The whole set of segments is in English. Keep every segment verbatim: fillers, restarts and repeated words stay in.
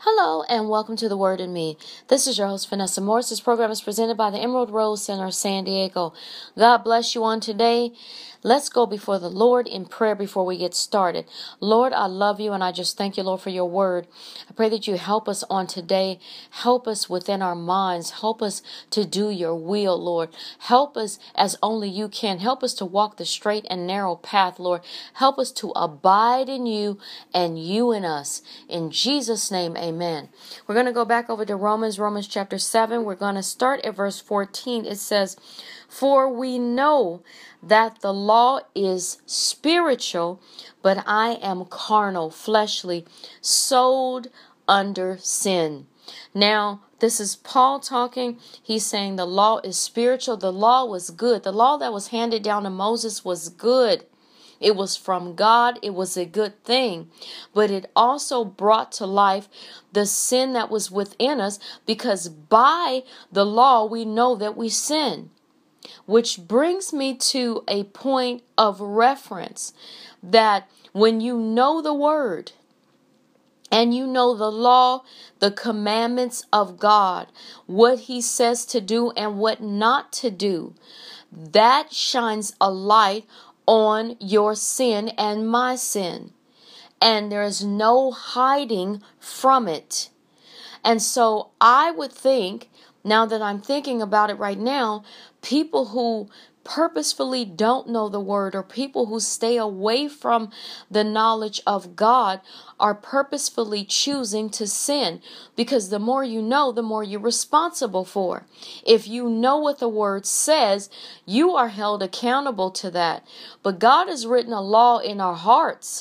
Hello and welcome to The Word in Me. This is your host, Vanessa Morris. This program is presented by the Emerald Rose Center, San Diego. God bless you on today. Let's go before the Lord in prayer before we get started. Lord, I love you and I just thank you, Lord, for your word. I pray that you help us on today. Help us within our minds. Help us to do your will, Lord. Help us as only you can. Help us to walk the straight and narrow path, Lord. Help us to abide in you and you in us. In Jesus' name, amen. We're going to go back over to Romans, Romans chapter seven. We're going to start at verse fourteen. It says, "For we know that the law is spiritual, but I am carnal, fleshly, sold under sin." Now, this is Paul talking. He's saying the law is spiritual. The law was good. The law that was handed down to Moses was good. It was from God. It was a good thing. But it also brought to life the sin that was within us, because by the law we know that we sin. Which brings me to a point of reference that when you know the word and you know the law, the commandments of God, what he says to do and what not to do, that shines a light on your sin and my sin. And there is no hiding from it. And so I would think, now that I'm thinking about it right now, people who purposefully don't know the word, or people who stay away from the knowledge of God, are purposefully choosing to sin, because the more you know, the more you're responsible for. If you know what the word says, you are held accountable to that. But God has written a law in our hearts,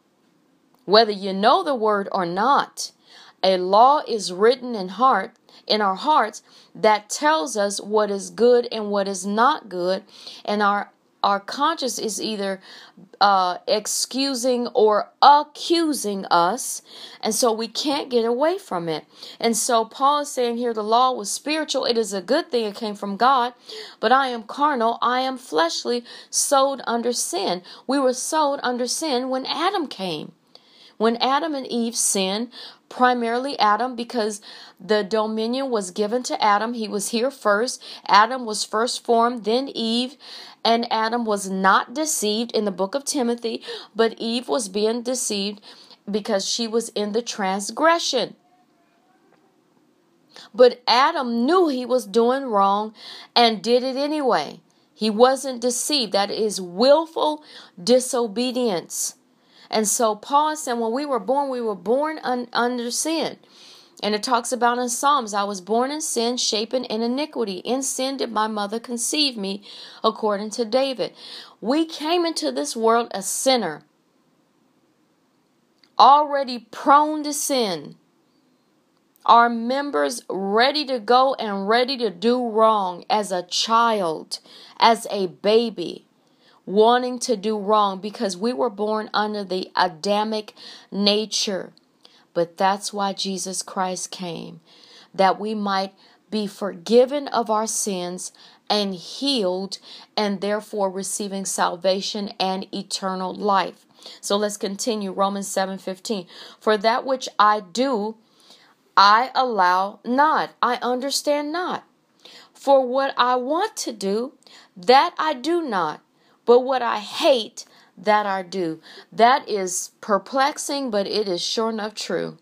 whether you know the word or not. A law is written in heart in our hearts that tells us what is good and what is not good, and our our conscience is either uh, excusing or accusing us, and so we can't get away from it. And so Paul is saying here the law was spiritual. It is a good thing. It came from God, but I am carnal. I am fleshly, sold under sin. We were sold under sin when Adam came. When Adam and Eve sinned, primarily Adam, because the dominion was given to Adam. He was here first. Adam was first formed, then Eve. And Adam was not deceived in the book of Timothy, but Eve was being deceived because she was in the transgression. But Adam knew he was doing wrong and did it anyway. He wasn't deceived. That is willful disobedience. And so Paul said, when we were born, we were born un- under sin. And it talks about in Psalms, I was born in sin, shapen in iniquity. In sin did my mother conceive me, according to David. We came into this world a sinner, already prone to sin. Our members ready to go and ready to do wrong as a child, as a baby. Wanting to do wrong because we were born under the Adamic nature. But that's why Jesus Christ came, that we might be forgiven of our sins and healed, and therefore receiving salvation and eternal life. So let's continue. Romans seven fifteen. For that which I do, I allow not. I understand not. For what I want to do, that I do not. But what I hate, that I do. That is perplexing, but it is sure enough true.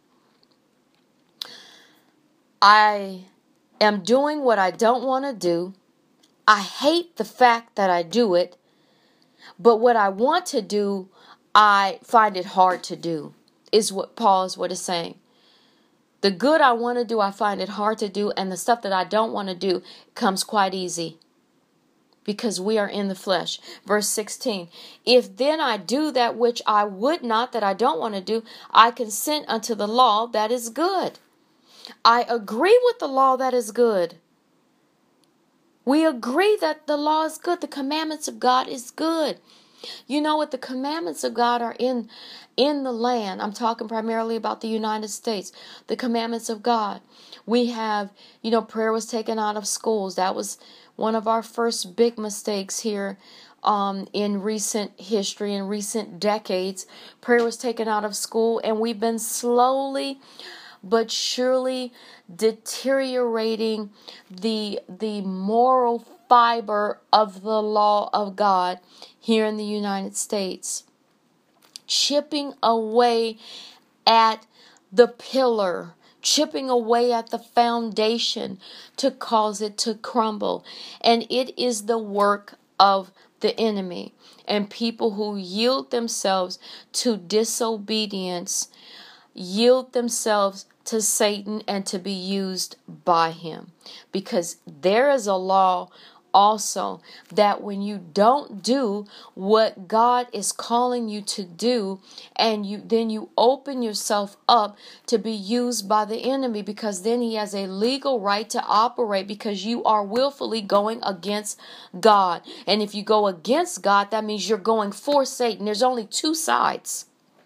I am doing what I don't want to do. I hate the fact that I do it. But what I want to do, I find it hard to do, is what Paul is what is saying. The good I want to do, I find it hard to do. And the stuff that I don't want to do comes quite easy. Because we are in the flesh. Verse sixteen. If then I do that which I would not, that I don't want to do, I consent unto the law that is good. I agree with the law that is good. We agree that the law is good. The commandments of God is good. You know what? The commandments of God are in, in the land. I'm talking primarily about the United States. The commandments of God. We have, you know, prayer was taken out of schools. That was one of our first big mistakes here um, in recent history, in recent decades. Prayer was taken out of school, and we've been slowly but surely deteriorating the, the moral fiber of the law of God here in the United States. Chipping away at the pillar, chipping away at the foundation to cause it to crumble. And it is the work of the enemy. And people who yield themselves to disobedience, yield themselves to Satan and to be used by him. Because there is a law also that when you don't do what God is calling you to do, and you then you open yourself up to be used by the enemy, because then he has a legal right to operate, because you are willfully going against God. And if you go against God, that means you're going for Satan. There's only two sides.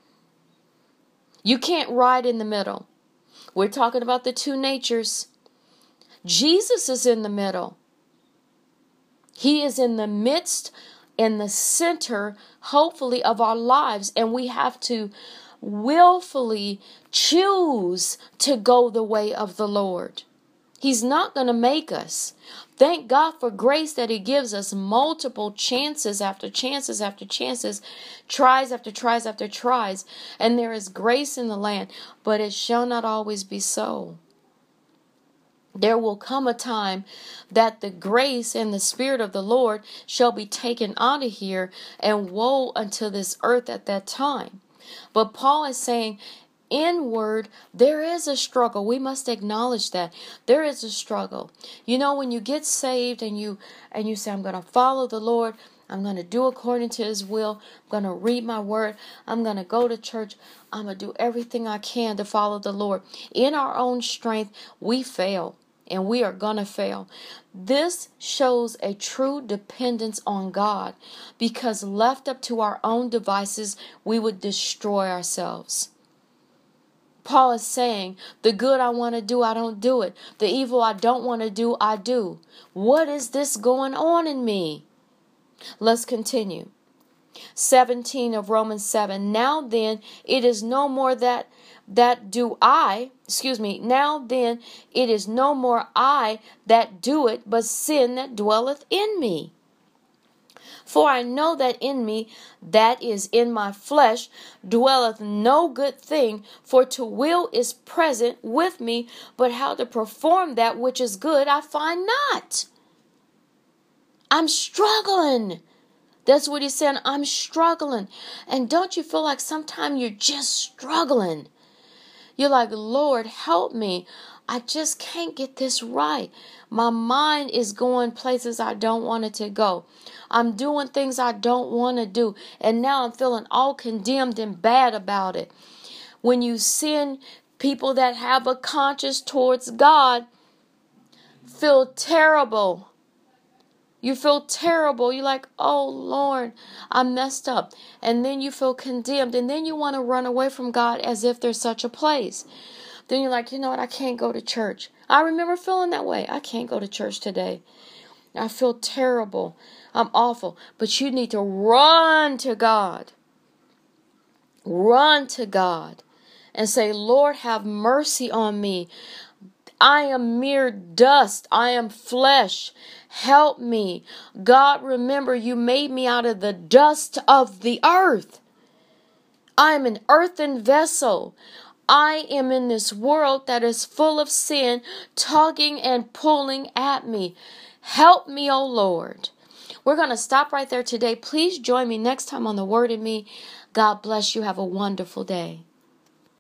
You can't ride in the middle. We're talking about the two natures. Jesus is in the middle. He is in the midst, in the center, hopefully, of our lives. And we have to willfully choose to go the way of the Lord. He's not going to make us. Thank God for grace that he gives us multiple chances after chances after chances, tries after tries after tries. And there is grace in the land, but it shall not always be so. There will come a time that the grace and the Spirit of the Lord shall be taken out of here, and woe unto this earth at that time. But Paul is saying, inward, there is a struggle. We must acknowledge that there is a struggle. You know, when you get saved and you and you say, I'm going to follow the Lord, I'm going to do according to his will, I'm going to read my word, I'm going to go to church, I'm going to do everything I can to follow the Lord. In our own strength, we fail. And we are going to fail. This shows a true dependence on God, because left up to our own devices, we would destroy ourselves. Paul is saying, the good I want to do, I don't do it. The evil I don't want to do, I do. What is this going on in me? Let's continue. seventeen of Romans seven. Now then, it is no more that that do I, excuse me, now then it is no more I that do it, but sin that dwelleth in me. For I know that in me, that is in my flesh, dwelleth no good thing, for to will is present with me, but how to perform that which is good I find not. I'm struggling. That's what he's saying. I'm struggling. And don't you feel like sometimes you're just struggling? You're like, Lord, help me. I just can't get this right. My mind is going places I don't want it to go. I'm doing things I don't want to do. And now I'm feeling all condemned and bad about it. When you sin, people that have a conscience towards God feel terrible. You feel terrible. You're like, oh, Lord, I messed up. And then you feel condemned. And then you want to run away from God as if there's such a place. Then you're like, you know what? I can't go to church. I remember feeling that way. I can't go to church today. I feel terrible. I'm awful. But you need to run to God. Run to God. And say, Lord, have mercy on me. I am mere dust. I am flesh. Help me. God, remember you made me out of the dust of the earth. I am an earthen vessel. I am in this world that is full of sin, tugging and pulling at me. Help me, O Lord. We're going to stop right there today. Please join me next time on The Word in Me. God bless you. Have a wonderful day.